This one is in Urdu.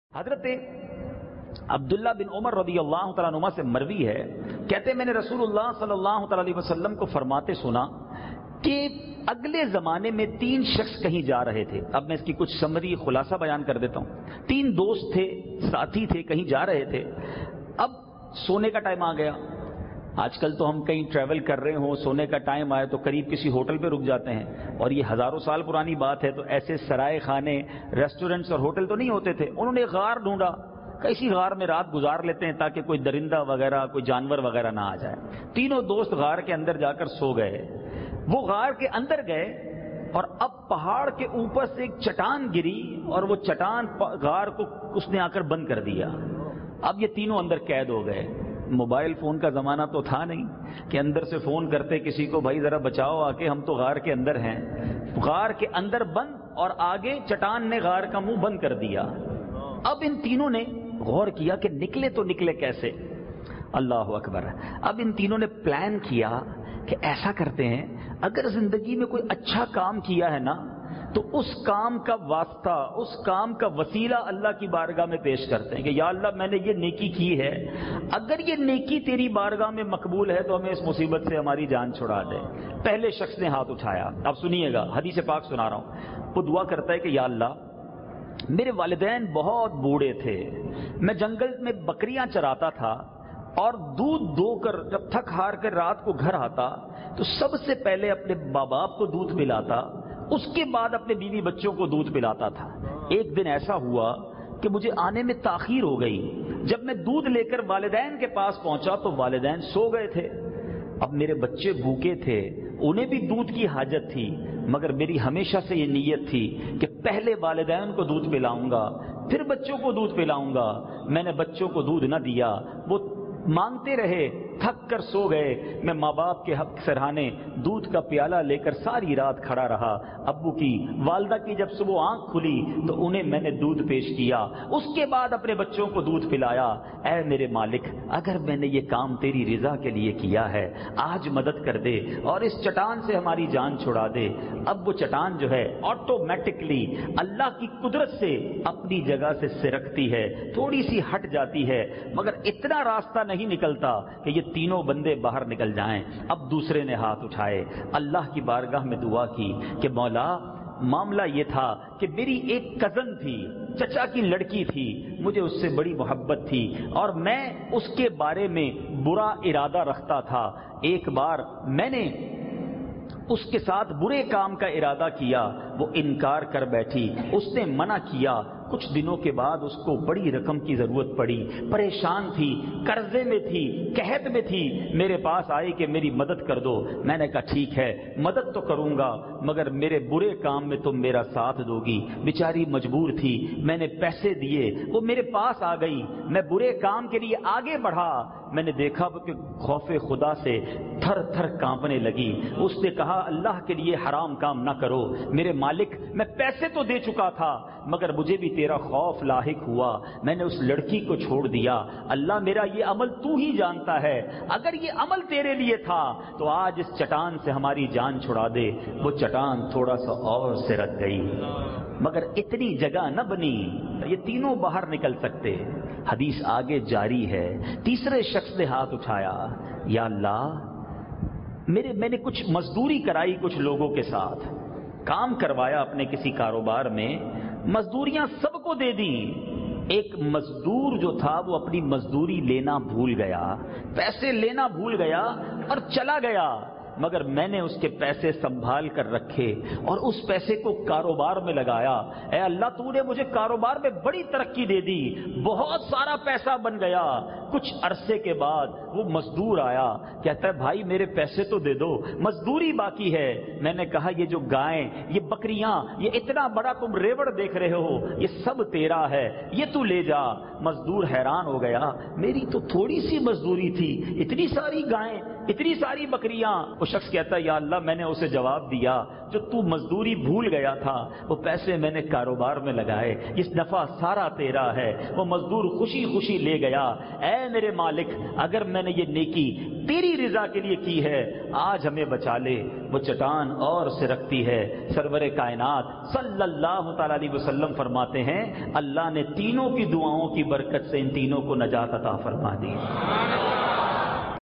حضرت عبداللہ بن عمر رضی اللہ تعالیٰ عنہما سے مروی ہے، کہتے ہیں میں نے رسول اللہ صلی اللہ تعالیٰ علیہ وسلم کو فرماتے سنا کہ اگلے زمانے میں 3 شخص کہیں جا رہے تھے. اب میں اس کی کچھ سمری خلاصہ بیان کر دیتا ہوں. 3 دوست تھے، ساتھی تھے، کہیں جا رہے تھے. اب سونے کا ٹائم آ گیا. آج کل تو ہم کہیں ٹریول کر رہے ہوں، سونے کا ٹائم آئے تو قریب کسی ہوٹل پہ رک جاتے ہیں، اور یہ ہزاروں سال پرانی بات ہے. تو ایسے سرائے خانے، ریسٹورنٹس اور ہوٹل تو نہیں ہوتے تھے. انہوں نے غار ڈھونڈا، کسی غار میں رات گزار لیتے ہیں تاکہ کوئی درندہ وغیرہ، کوئی جانور وغیرہ نہ آ جائے. تینوں دوست غار کے اندر جا کر سو گئے. وہ غار کے اندر گئے اور اب پہاڑ کے اوپر سے ایک چٹان گری اور وہ چٹان غار کو اس نے آ کر بند کر دیا. اب یہ تینوں اندر قید ہو گئے. موبائل فون کا زمانہ تو تھا نہیں کہ اندر سے فون کرتے کسی کو، بھائی ذرا بچاؤ آ کے، ہم تو غار کے اندر ہیں. غار کے اندر بند اور آگے چٹان نے غار کا منہ بند کر دیا. اب ان تینوں نے غور کیا کہ نکلے تو نکلے کیسے. اللہ اکبر. اب ان تینوں نے پلان کیا کہ ایسا کرتے ہیں، اگر زندگی میں کوئی اچھا کام کیا ہے نا تو اس کام کا واسطہ، اس کام کا وسیلہ اللہ کی بارگاہ میں پیش کرتے ہیں کہ یا اللہ میں نے یہ نیکی کی ہے، اگر یہ نیکی تیری بارگاہ میں مقبول ہے تو ہمیں اس مصیبت سے ہماری جان چھڑا دے. پہلے شخص نے ہاتھ اٹھایا. اب سنیے گا، حدیث پاک سنا رہا ہوں. وہ دعا کرتا ہے کہ یا اللہ میرے والدین بہت بوڑھے تھے، میں جنگل میں بکریاں چراتا تھا اور دودھ دو کر جب تھک ہار کر رات کو گھر آتا تو سب سے پہلے اپنے ماں باپ کو دودھ پلاتا، اس کے بعد اپنے بیوی بچوں کو دودھ پلاتا تھا. ایک دن ایسا ہوا کہ مجھے آنے میں تاخیر ہو گئی. جب میں دودھ لے کر والدین کے پاس پہنچا تو والدین سو گئے تھے. اب میرے بچے بھوکے تھے، انہیں بھی دودھ کی حاجت تھی، مگر میری ہمیشہ سے یہ نیت تھی کہ پہلے والدین کو دودھ پلاؤں گا پھر بچوں کو دودھ پلاؤں گا. میں نے بچوں کو دودھ نہ دیا، وہ مانگتے رہے، تھک کر سو گئے. میں ماں باپ کے حق سرہانے دودھ کا پیالہ لے کر ساری رات کھڑا رہا. ابو کی، والدہ کی جب صبح آنکھ کھلی تو انہیں میں نے دودھ پیش کیا، اس کے بعد اپنے بچوں کو دودھ پلایا. اے میرے مالک، اگر میں نے یہ کام تیری رضا کے لیے کیا ہے، آج مدد کر دے اور اس چٹان سے ہماری جان چھڑا دے. اب وہ چٹان جو ہے آٹومیٹکلی اللہ کی قدرت سے اپنی جگہ سے سرکتی ہے، تھوڑی سی ہٹ جاتی ہے، مگر اتنا راستہ نہیں نکلتا کہ یہ تینوں بندے باہر نکل جائیں. اب دوسرے نے ہاتھ اٹھائے، اللہ کی بارگاہ میں دعا کی کہ مولا معاملہ یہ تھا کہ میری ایک کزن تھی، چچا کی لڑکی تھی، مجھے اس سے بڑی محبت تھی اور میں اس کے بارے میں برا ارادہ رکھتا تھا. ایک بار میں نے اس کے ساتھ برے کام کا ارادہ کیا، وہ انکار کر بیٹھی، اس نے منع کیا. کچھ دنوں کے بعد اس کو بڑی رقم کی ضرورت پڑی، پریشان تھی، قرضے میں تھی، قحط میں تھی، میرے پاس آئی کہ میری مدد کر دو. میں نے کہا ٹھیک ہے مدد تو کروں گا، مگر میرے برے کام میں تم میرا ساتھ دو گی. بیچاری مجبور تھی، میں نے پیسے دیے، وہ میرے پاس آ گئی. میں برے کام کے لیے آگے بڑھا، میں نے دیکھا کہ خوف خدا سے تھر تھر کانپنے لگی. اس نے کہا اللہ کے لیے حرام کام نہ کرو. میرے مالک میں پیسے تو دے چکا تھا مگر مجھے بھی تیرا خوف لاحق ہوا، میں نے اس لڑکی کو چھوڑ دیا. اللہ میرا یہ عمل تو ہی جانتا ہے، اگر یہ عمل تیرے لیے تھا تو آج اس چٹان سے ہماری جان چھڑا دے. وہ چٹان تھوڑا سا اور سرک گئی مگر اتنی جگہ نہ بنی یہ تینوں باہر نکل سکتے. حدیث آگے جاری ہے. تیسرے شخص نے ہاتھ اٹھایا، یا اللہ میں نے کچھ مزدوری کرائی، کچھ لوگوں کے ساتھ کام کروایا اپنے کسی کاروبار میں، مزدوریاں سب کو دے دیں. ایک مزدور جو تھا وہ اپنی مزدوری لینا بھول گیا، پیسے لینا بھول گیا اور چلا گیا، مگر میں نے اس کے پیسے سنبھال کر رکھے اور اس پیسے کو کاروبار میں لگایا. اے اللہ تو نے مجھے کاروبار میں بڑی ترقی دے دی، بہت سارا پیسہ بن گیا. کچھ عرصے کے بعد وہ مزدور آیا، کہتا ہے بھائی میرے پیسے تو دے دو، مزدوری باقی ہے. میں نے کہا یہ جو گائیں، یہ بکریاں، یہ اتنا بڑا تم ریوڑ دیکھ رہے ہو، یہ سب تیرا ہے، یہ تو لے جا. مزدور حیران ہو گیا، میری تو تھوڑی سی مزدوری تھی، اتنی ساری گائیں، اتنی ساری بکریاں. وہ شخص کہتا ہے یا اللہ میں نے اسے جواب دیا جو تو مزدوری بھول گیا تھا وہ پیسے میں نے کاروبار میں لگائے، اس نفع سارا تیرا ہے، وہ مزدور خوشی خوشی لے گیا، اے میرے مالک اگر میں نے یہ نیکی تیری رضا کے لیے کی ہے آج ہمیں بچا لے۔ وہ چٹان اور سے رکھتی ہے۔ سرور کائنات صلی اللہ تعالی علیہ وسلم فرماتے ہیں اللہ نے تینوں کی دعاؤں کی برکت سے ان تینوں کو نجات عطا فرما دی۔